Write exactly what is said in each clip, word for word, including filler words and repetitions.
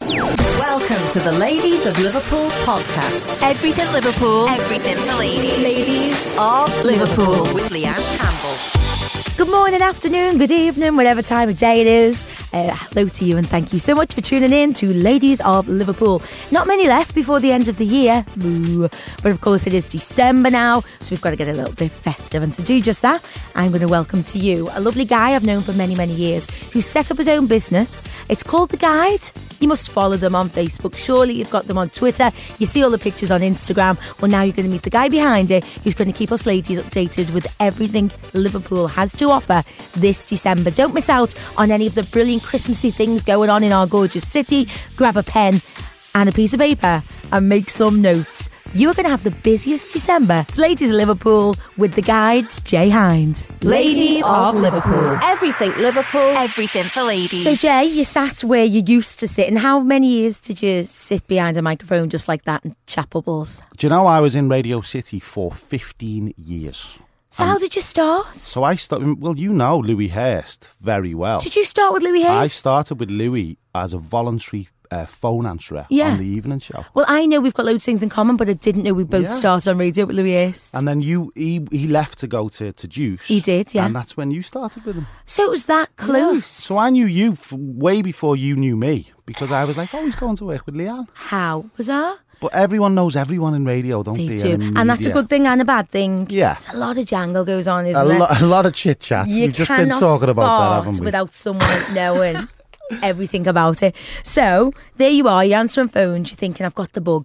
Welcome to the Ladies of Liverpool podcast. Everything Liverpool, everything for ladies. Ladies of Liverpool with Leanne Campbell. Good morning, afternoon, good evening, whatever time of day it is. Uh, hello to you and thank you so much for tuning in to Ladies of Liverpool. Not many left before the end of the year, Moo. But of course it is December now, so we've got to get a little bit festive. And to do just that, I'm going to welcome to you a lovely guy I've known for many, many years who set up his own business. It's called The Guide. You must follow them on Facebook. Surely you've got them on Twitter. You see all the pictures on Instagram. Well, now you're going to meet the guy behind it who's going to keep us ladies updated with everything Liverpool has to offer this December. Don't miss out on any of the brilliant Christmassy things going on in our gorgeous city. Grab a pen and a piece of paper and make some notes. You are going to have the busiest December. It's Ladies of Liverpool with The Guide's Jay Hind. Ladies of Liverpool. Everything Liverpool. Everything for ladies. So Jay, you sat where you used to sit, and how many years did you sit behind a microphone just like that and chat bubbles? Do you know I was in Radio City for fifteen years? So how did you start? So I started, well, you know Louis Hurst very well. Did you start with Louis Hurst? I started with Louis as a voluntary uh, phone answerer Yeah. on the evening show. Well, I know we've got loads of things in common, but I didn't know we both Yeah. started on radio with Louis Hurst. And then you, he, he left to go to, to Juice. He did, yeah. And that's when you started with him. So it was that close. Yeah. So I knew you f- way before you knew me, because I was like, oh, he's going to work with Leanne. How bizarre. But everyone knows everyone in radio, don't They they? do. in And that's a media. good thing and a bad thing. Yeah. It's a lot of jangle goes on, isn't A, it? lo- a lot of chit chat. You We've just been cannot talking about that, fart haven't we? without someone knowing everything about it. So there you are, you're answering phones, you're thinking, I've got the bug.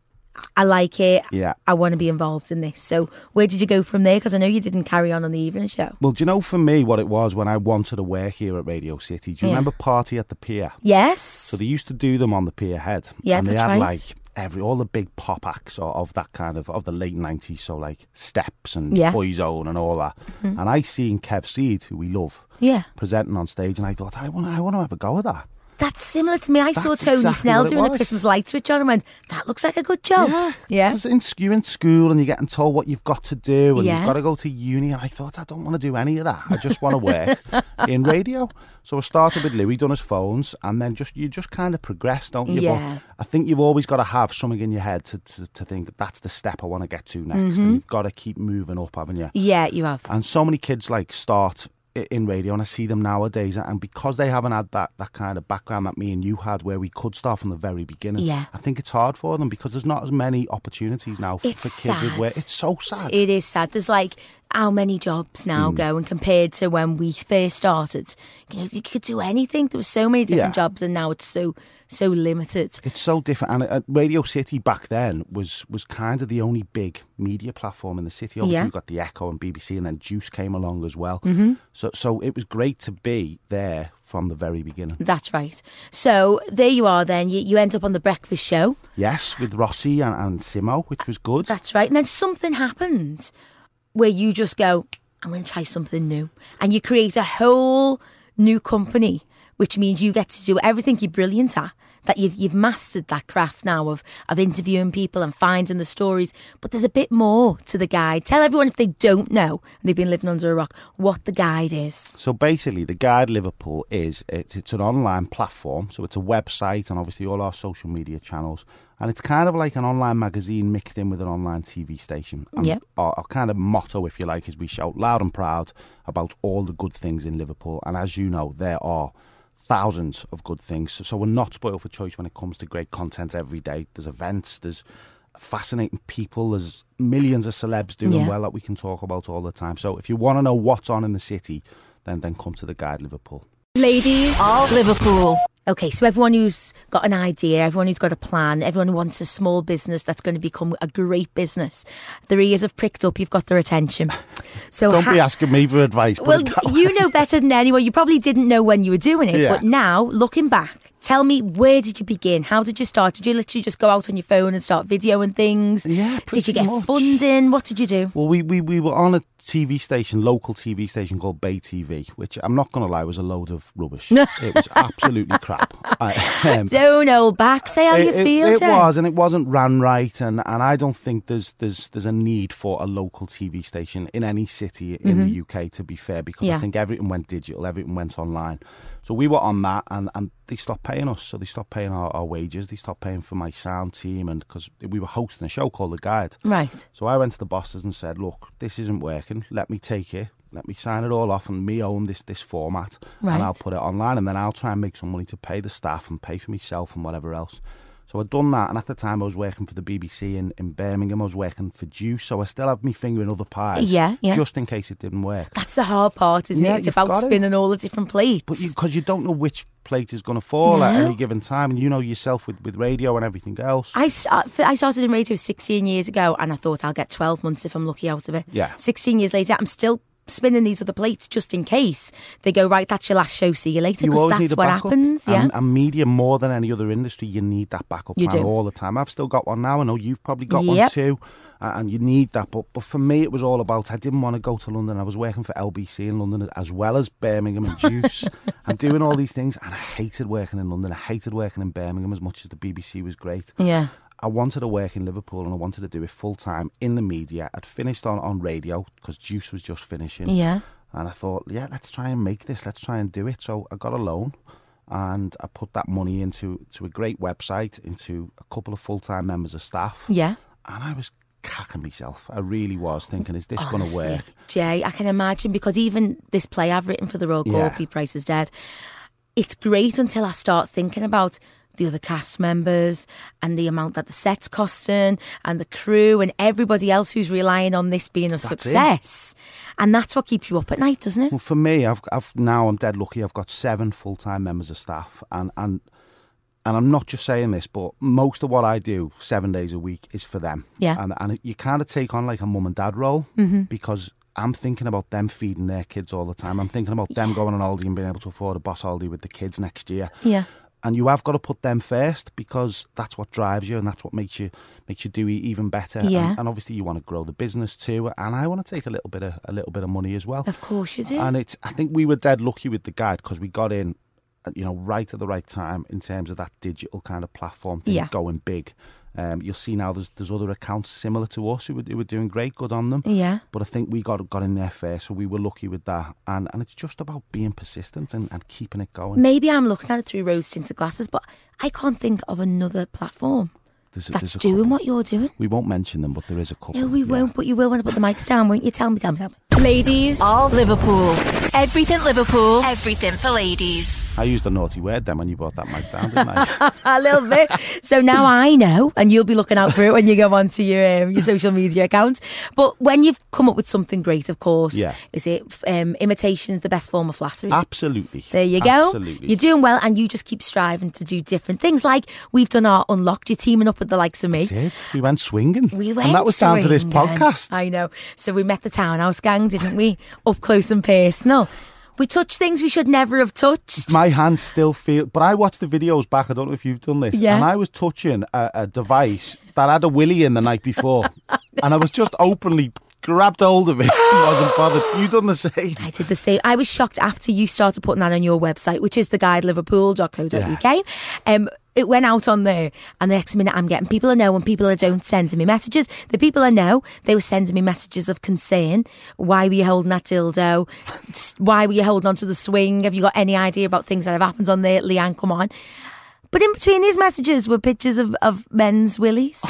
I like it. Yeah. I want to be involved in this. So where did you go from there? Because I know you didn't carry on on the evening show. Well, do you know for me what it was when I wanted to work here at Radio City? Do you Yeah. remember Party at the Pier? Yes. So they used to do them on the Pier Head. Yeah, and they that's had right. like every all the big pop acts of, of that kind of of the late nineties. So like Steps and Yeah. Boyzone and all that. Mm-hmm. And I seen Kev Seed, who we love, Yeah. presenting on stage, and I thought I want I want to have a go at that. That's similar to me. I saw That's Tony exactly Snell what it doing the was. Christmas light switch on and went, that looks like a good job. Yeah, Yeah. 'Cause in, you're in school and you're getting told what you've got to do, and Yeah. you've got to go to uni. And I thought, I don't want to do any of that. I just want to work in radio. So I started with Louis, done his phones, and then just you just kind of progress, don't you? Yeah. But I think you've always got to have something in your head to to, to think that's the step I want to get to next, Mm-hmm. and you've got to keep moving up, haven't you? Yeah, you have. And so many kids like start i- in radio, and I see them nowadays, and because they haven't had that, that kind of background that me and you had, where we could start from the very beginning, Yeah. I think it's hard for them because there's not as many opportunities now f- It's for kids with sad. where it's so sad. It is sad. There's like how many jobs Mm. now go, and compared to when we first started, you know, you could do anything. There were so many different Yeah. jobs, and now it's so so limited. It's so different, and uh, Radio City back then was was kind of the only big media platform in the city. Obviously, Yeah. you got the Echo and B B C, and then Juice came along as well. Mm-hmm. So, so it was great to be there from the very beginning. That's right. So there you are. Then you, you end up on the breakfast show. Yes, with Rossi and, and Simo, which was good. That's right. And then something happened where you just go, I'm going to try something new, and you create a whole new company, which means you get to do everything you're brilliant at. That you've you've mastered that craft now of of interviewing people and finding the stories. But there's a bit more to The Guide. Tell everyone, if they don't know and they've been living under a rock, what The Guide is. So basically, the Guide Liverpool is it's, it's an online platform. So it's a website and obviously all our social media channels, and it's kind of like an online magazine mixed in with an online T V station. And Yep. our, our kind of motto, if you like, is we shout loud and proud about all the good things in Liverpool. And as you know, there are thousands of good things. So, so we're not spoiled for choice when it comes to great content every day. There's events, there's fascinating people, there's millions of celebs doing Yeah. well that we can talk about all the time. So if you want to know what's on in the city, then then come to the Guide Liverpool. Ladies of Liverpool. Okay, so everyone who's got an idea, everyone who's got a plan, everyone who wants a small business that's going to become a great business, their ears have pricked up, you've got their attention. So Don't ha- be asking me for advice. put Well, it that way. you know better than anyone. You probably didn't know when you were doing it, Yeah. but now, looking back, tell me, where did you begin? How did you start? Did you literally just go out on your phone and start videoing things? Yeah, Did you pretty get much. funding? What did you do? Well, we, we, we were on a T V station, local T V station called Bay T V, which I'm not going to lie was a load of rubbish. It was absolutely crap. I, um, Don't hold back. Say how you it, feel, it, it Jay. was, and it wasn't ran right, and, and I don't think there's there's there's a need for a local T V station in any city in the U K, to be fair, because Yeah. I think everything went digital, everything went online. So we were on that, and, and they stopped paying us. So they stopped paying our, our wages. They stopped paying for my sound team, and because we were hosting a show called The Guide. Right. So I went to the bosses and said, look, this isn't working. Let me take it. Let me sign it all off and me own this this format. Right. And I'll put it online, and then I'll try and make some money to pay the staff and pay for myself and whatever else. So I'd done that, and at the time I was working for the B B C in, in Birmingham. I was working for Juice, so I still had my finger in other pies. Yeah, yeah. Just in case it didn't work. That's the hard part, isn't Yeah, it? It's you've about got it. spinning all the different plates. But because you, you don't know which plate is going to fall No. at any given time, and you know yourself with, with radio and everything else. I, start, I started in radio sixteen years ago, and I thought I'll get twelve months if I'm lucky out of it. Yeah. sixteen years later, I'm still spinning these other plates just in case they go, right, that's your last show, see you later, You because always that's need a what backup. happens. Yeah. And, and media, more than any other industry, you need that backup You plan do. all the time. I've still got one now. I know you've probably got one Yep. too. uh, And you need that. But, but for me, it was all about, I didn't want to go to London. I was working for L B C in London as well as Birmingham and Juice and doing all these things. And I hated working in London. I hated working in Birmingham as much as the B B C was great. Yeah. I wanted to work in Liverpool, and I wanted to do it full time in the media. I'd finished on, on radio because Juice was just finishing. Yeah. And I thought, yeah, let's try and make this. Let's try and do it. So I got a loan, and I put that money into to a great website, into a couple of full-time members of staff. Yeah. And I was cacking myself. I really was thinking, is this going to Honestly, work? Jay, I can imagine, because even this play I've written for the Royal Yeah. Court, Price is Dead, it's great until I start thinking about the other cast members and the amount that the set's costing and the crew and everybody else who's relying on this being a That's success. And that's what keeps you up at night, doesn't it? Well, for me, I've, I've now I'm dead lucky. I've got seven full-time members of staff, and and and I'm not just saying this, but most of what I do seven days a week is for them. Yeah. And and you kind of take on like a mum and dad role, Mm-hmm. because I'm thinking about them feeding their kids all the time. I'm thinking about them going on holiday and being able to afford a boss holiday with the kids next year. Yeah. And you have got to put them first, because that's what drives you, and that's what makes you makes you do e- even better. Yeah. And, and obviously you want to grow the business too, and I want to take a little bit of a little bit of money as well. Of course you do. And it's I think we were dead lucky with the Guide, because we got in, uh, you know, right at the right time in terms of that digital kind of platform thing Yeah. going big. Um, you'll see now there's there's other accounts similar to us who were, who were doing great, good on them. Yeah. But I think we got got in there first, so we were lucky with that. And and it's just about being persistent and, and keeping it going. Maybe I'm looking at it through rose-tinted glasses, but I can't think of another platform There's a, that's there's a doing couple. what you're doing. We won't mention them, but there is a couple. No, we yeah. won't, but you will when I put the mics down, won't you? Tell me, tell me, tell me. Ladies of Liverpool. Everything Liverpool. Everything for ladies. I used a naughty word then when you brought that mic down, didn't I? A little bit. So now I know, and you'll be looking out for it when you go onto your um, your social media accounts. But when you've come up with something great, of course, Yeah. is it um, imitation is the best form of flattery? Absolutely. There you go. Absolutely. You're doing well, and you just keep striving to do different things. Like we've done our Unlocked. You're teaming up with the likes of me. Did we went swinging? We went and that was down to this swinging. podcast. I know. So we met the Townhouse gang, didn't we? Up close and personal. We touched things we should never have touched. My hands still feel, but I watched the videos back. I don't know if you've done this. Yeah. And I was touching a, a device that had a willy in the night before, and I was just openly grabbed hold of it and wasn't bothered. You done the same? I did the same. I was shocked after you started putting that on your website, which is the guide liverpool dot co dot uk. Um, it went out on there, and the next minute I'm getting people I know and people I don't sending me messages. The people I know, they were sending me messages of concern. Why were you holding that dildo? Why were you holding onto the swing? Have you got any idea about things that have happened on there? Leanne, come on. But in between these messages were pictures of, of men's willies.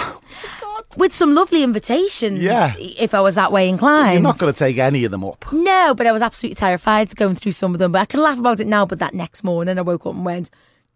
With some lovely invitations, Yeah. if I was that way inclined. You're not going to take any of them up. No, but I was absolutely terrified going through some of them. But I can laugh about it now. But that next morning, I woke up and went,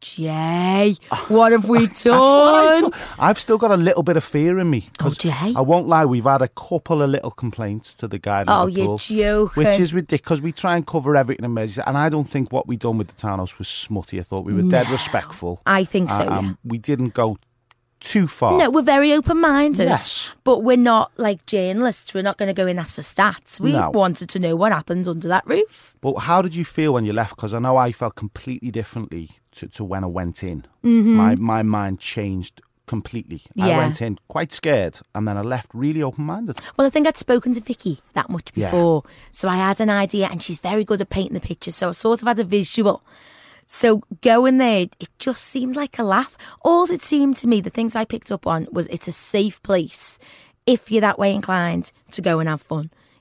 Jay, what have we done? That's what I thought. I've still got a little bit of fear in me. 'cause Oh, Jay. I won't lie, we've had a couple of little complaints to the Guide Oh, Liverpool, you're joking. which is ridiculous. We try and cover everything in measures, and I don't think what we done with the Townhouse was smutty. I thought we were dead respectful. I think so, Uh, um, yeah. We didn't go too far. No, we're very open-minded. Yes. But we're not like journalists. We're not going to go in and ask for stats. We No. wanted to know what happens under that roof. But how did you feel when you left? Because I know I felt completely differently to, to when I went in. Mm-hmm. My my mind changed completely. I Yeah. went in quite scared, and then I left really open-minded. Well, I think I'd spoken to Vicky that much Yeah. before. So I had an idea, and she's very good at painting the pictures. So I sort of had a visual. So going there, it just seemed like a laugh. All it seemed to me, the things I picked up on, was it's a safe place if you're that way inclined to go and have fun.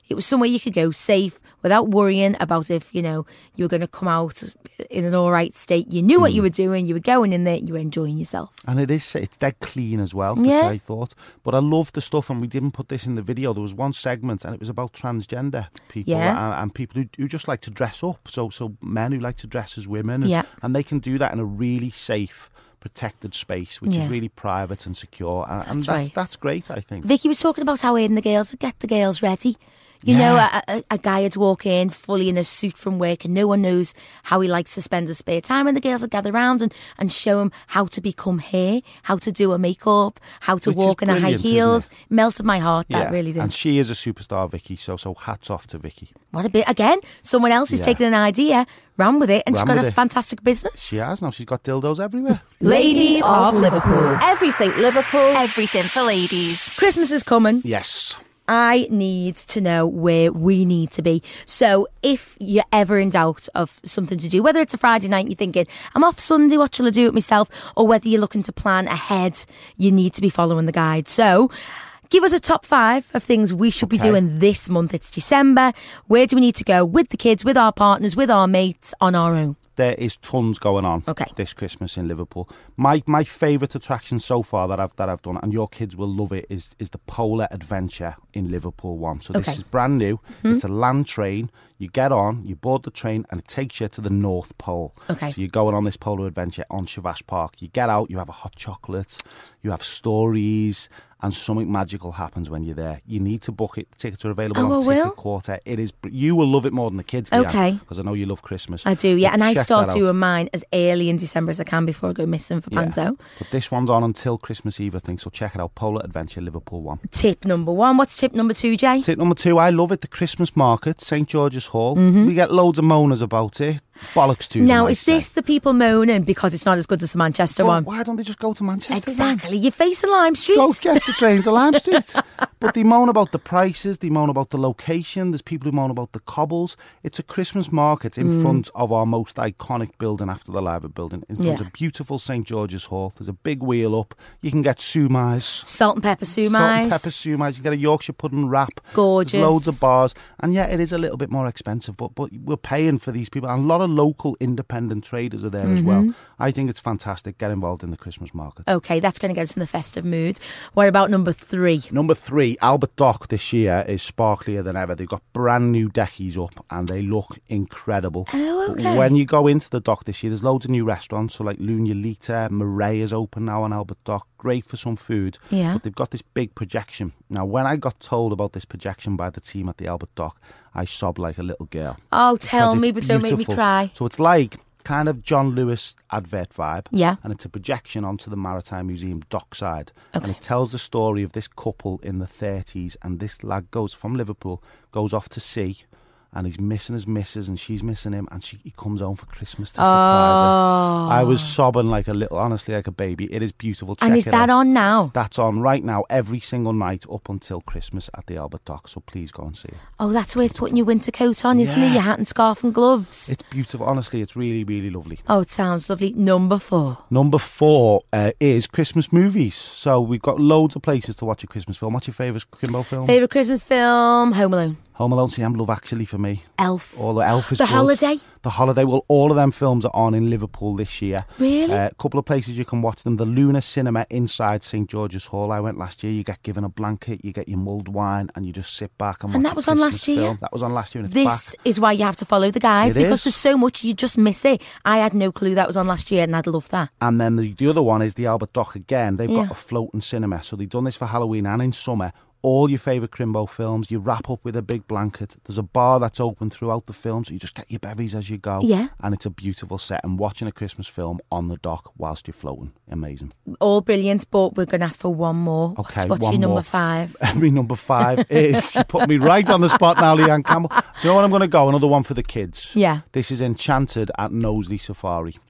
It was somewhere you could go safe without worrying about if, you know, you were going to come out in an all right state. You knew what Mm. you were doing. You were going in there. You were enjoying yourself. And it is, it's dead clean as well, which Yeah. I thought. But I love the stuff, and we didn't put this in the video. There was one segment, and it was about transgender people Yeah. and, and people who, who just like to dress up. So, so men who like to dress as women, and, Yeah. and they can do that in a really safe, protected space, which Yeah. is really private and secure. And, and That's that's, right. that's great, I think. Vicky was talking about how Aidan the girls would get the girls ready. You know, Yeah. a, a, a guy would walk in fully in a suit from work and no one knows how he likes to spend his spare time. And the girls would gather around and, and show him how to become hair, how to do a makeup, how to Which is walk in a high brilliant, isn't heels. it? Melted my heart, that Yeah, really did. and she is a superstar, Vicky. So, so hats off to Vicky. What a bit. Again, someone else who's Yeah. taken an idea, ran with it, and she's Ran got with a it. fantastic business. She has now. She's got dildos everywhere. Ladies of Liverpool. Everything Liverpool. Everything for ladies. Christmas is coming. Yes. I need to know where we need to be. So if you're ever in doubt of something to do, whether it's a Friday night and you're thinking, I'm off Sunday, what shall I do it myself? Or whether you're looking to plan ahead, you need to be following the guide. So give us a top five of things we should be Okay. doing this month. It's December. Where do we need to go with the kids, with our partners, with our mates, on our own? There is tons going on Okay. this Christmas in Liverpool. My my favourite attraction so far that I've that I've done, and your kids will love it, is is the Polar Adventure in Liverpool One. So this Okay. is brand new. It's a land train. You get on, you board the train, and it takes you to the North Pole. Okay. So you're going on this Polar Adventure on Shavash Park. You get out, you have a hot chocolate, you have stories, and something magical happens when you're there. You need to book it. The tickets are available Oh, on I will? Ticket Quarter. It is. You will love it more than the kids, Leanne, Okay. because I know you love Christmas. I do, yeah. But And I check start that out. doing mine as early in December as I can before I go missing for Panto. But this one's on until Christmas Eve, I think, so check it out. Polar Adventure Liverpool One. Tip number one. What's tip number two, Jay? Tip number two, I love it, the Christmas market, St George's Hall. Mm-hmm. We get loads of moaners about it. Bollocks to them, Now, I is say. this the people moaning because it's not as good as the Manchester Well, one? why don't they just go to Manchester then? Exactly. You're facing Lime Street. Go get the train to Lime Street. But they moan about the prices, they moan about the location, there's people who moan about the cobbles. It's a Christmas market in Mm. front of our most iconic building after the Liver building, in front Yeah. of beautiful St George's Hall. There's a big wheel up. You can get sumais. Salt and pepper sumais. Salt and pepper sumais. You can get a Yorkshire pudding wrap. Gorgeous. There's loads of bars. And yeah, it is a little bit more expensive, but but we're paying for these people. And a lot of local independent traders are there as well. Mm-hmm. I think it's fantastic. Get involved in the Christmas market. Okay, that's going to get us in the festive mood. What about number three? Number three, Albert Dock this year is sparklier than ever. They've got brand new deckies up and they look incredible. Oh, okay. When you go into the dock this year, there's loads of new restaurants. So like Lunulita, Murray is open now on Albert Dock. Great for some food. Yeah. But they've got this big projection. Now, when I got told about this projection by the team at the Albert Dock, I sobbed like a little girl. Oh, tell Because me, it's but don't make me beautiful. cry. So it's like kind of John Lewis advert vibe. Yeah. And it's a projection onto the Maritime Museum dockside. Okay. And it tells the story of this couple in the thirties. And this lad goes from Liverpool, goes off to sea. And he's missing his missus and she's missing him. And she, he comes home for Christmas to surprise Oh. her. I was sobbing like a little, honestly, like a baby. It is beautiful. Check And is it that out. on now? That's on right now, every single night up until Christmas at the Albert Dock. So please go and see it. Oh, that's worth putting your winter coat on, isn't it? Yeah. Your hat and scarf and gloves. It's beautiful. Honestly, it's really, really lovely. Oh, it sounds lovely. Number four. Number four uh, is Christmas movies. So we've got loads of places to watch a Christmas film. What's your favourite Kimbo film? Favourite Christmas film? Home Alone. Home Alone, see, I'm Love Actually for me. Elf. All the Elf is The good. Holiday. The Holiday. Well, all of them films are on in Liverpool this year. Really? A uh, couple of places you can watch them. The Luna Cinema inside St George's Hall. I went last year. You get given a blanket, you get your mulled wine, and you just sit back and watch And that a was on Christmas last year? film. That was on last year, and it's This back. is why you have to follow the guides It because is. there's so much you just miss it. I had no clue that was on last year and I'd love that. And then the, the other one is the Albert Dock again. They've Yeah. got a floating cinema. So they've done this for Halloween and in summer. All your favourite Crimbo films, you wrap up with a big blanket. There's a bar that's open throughout the film, so you just get your bevies as you go. Yeah. And it's a beautiful set. And watching a Christmas film on the dock whilst you're floating, amazing. All brilliant, but we're going to ask for one more. Okay, What's, what's one your number more. five? Every number five is, you put me right on the spot now, Leanne Campbell. Do you know what I'm going to go? Another one for the kids. Yeah. This is Enchanted at Knowsley Safari.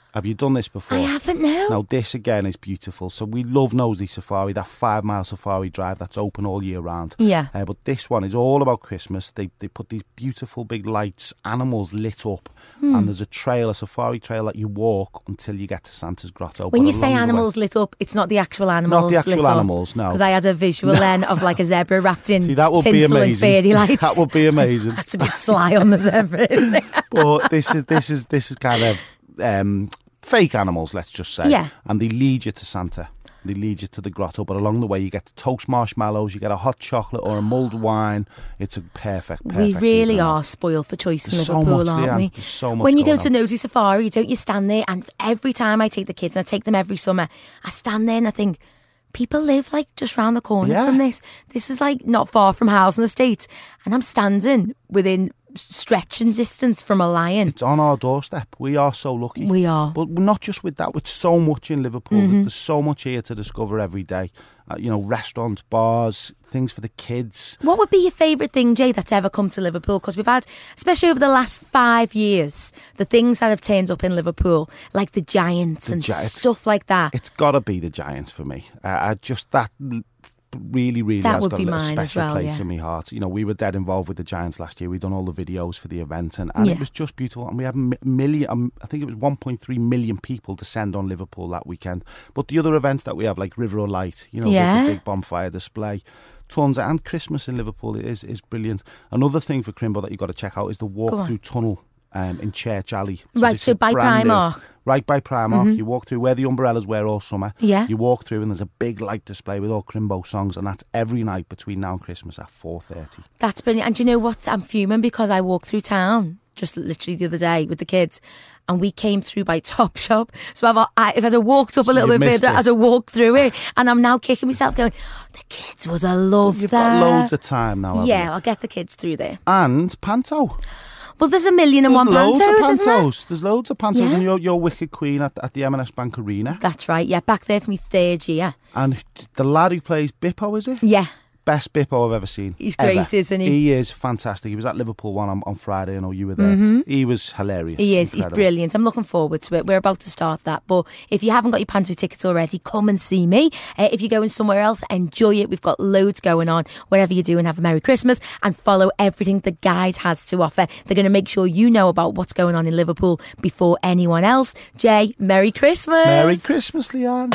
Have you done this before? I haven't, no. Now, this again is beautiful. So we love Knowsley Safari, that five-mile safari drive that's open all year round. Yeah. Uh, but this one is all about Christmas. They they put these beautiful big lights, animals lit up, Hmm. and there's a trail, a safari trail that you walk until you get to Santa's grotto. When But you say along the way- animals lit up, it's not the actual animals Not the actual lit up. animals, no. Because I had a visual then of like a zebra wrapped in See, that would be tinsel and amazing. fairy lights. That would be amazing. That's a bit sly on the zebra, isn't it? But this is this is this is kind of um, fake animals, let's just say. Yeah. And they lead you to Santa. They lead you to the grotto, but along the way you get to toast marshmallows, you get a hot chocolate or a mulled wine. It's a perfect, perfect We really evening. are spoiled for choice in There's so Liverpool, much, aren't Leanne. we? There's so much when you go going to on. Nosy Safari, don't you stand there? And every time I take the kids, and I take them every summer, I stand there and I think, people live like just round the corner Yeah. from this. This is like not far from Housing Estate, and I'm standing within stretching distance from a lion. It's on our doorstep. We are so lucky. We are. But not just with that, with so much in Liverpool. Mm-hmm. There's so much here to discover every day. Uh, you know, restaurants, bars, things for the kids. What would be your favourite thing, Jay, that's ever come to Liverpool? Because we've had, especially over the last five years, the things that have turned up in Liverpool, like the Giants The and Giants. stuff like that. It's got to be the Giants for me. Uh, I just that really, really That has would got be a little mine as special well, place yeah. in my heart. You know, we were dead involved with the Giants last year. We'd done all the videos for the event, and, and Yeah. it was just beautiful. And we had a million, um, I think it was one point three million people descend on Liverpool that weekend. But the other events that we have, like River of Light, you know, the- Yeah. the big bonfire display, tons, and Christmas in Liverpool is is brilliant. Another thing for Crimbo that you've got to check out is the walk on. through tunnel. Um, in Church Alley. Right, this so is by brand new. Primark. Right by Primark. You walk through where the umbrellas were all summer. Yeah. You walk through and there's a big light display with all Crimbo songs, and that's every night between now and Christmas at four thirty. That's brilliant. And do you know what? I'm fuming because I walked through town just literally the other day with the kids, and we came through by Topshop. So I've, I, if I'd have walked up a So little you bit missed further, it. I'd have walked through it. And I'm now kicking myself going, the kids would have loved You've that. got loads of time now. haven't Yeah, you? I'll get the kids through there. And Panto. Well, there's a million and There's one loads pantos, of isn't there? Pantos. There's loads of Pantos, Yeah. and you're, you're Wicked Queen at, at the M and S Bank Arena. That's right, yeah, back there for me third year. And the lad who plays Bippo, is it? Yeah, Best Bippo I've ever seen. He's great, ever. isn't he? He is fantastic. He was at Liverpool one on, on Friday. I know you were there. He was hilarious. he is. Incredible. He's brilliant. I'm looking forward to it. We're about to start that. But if you haven't got your Panto tickets already, come and see me. Uh, if you're going somewhere else, enjoy it. We've got loads going on. Whatever you do, and have a Merry Christmas, and follow everything the guide has to offer. They're going to make sure you know about what's going on in Liverpool before anyone else. Jay, Merry Christmas. Merry Christmas, Leanne.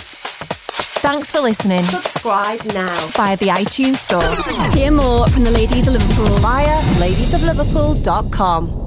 Thanks for listening Subscribe now via the iTunes Store. Hear more from the Ladies of Liverpool via ladies of liverpool dot com.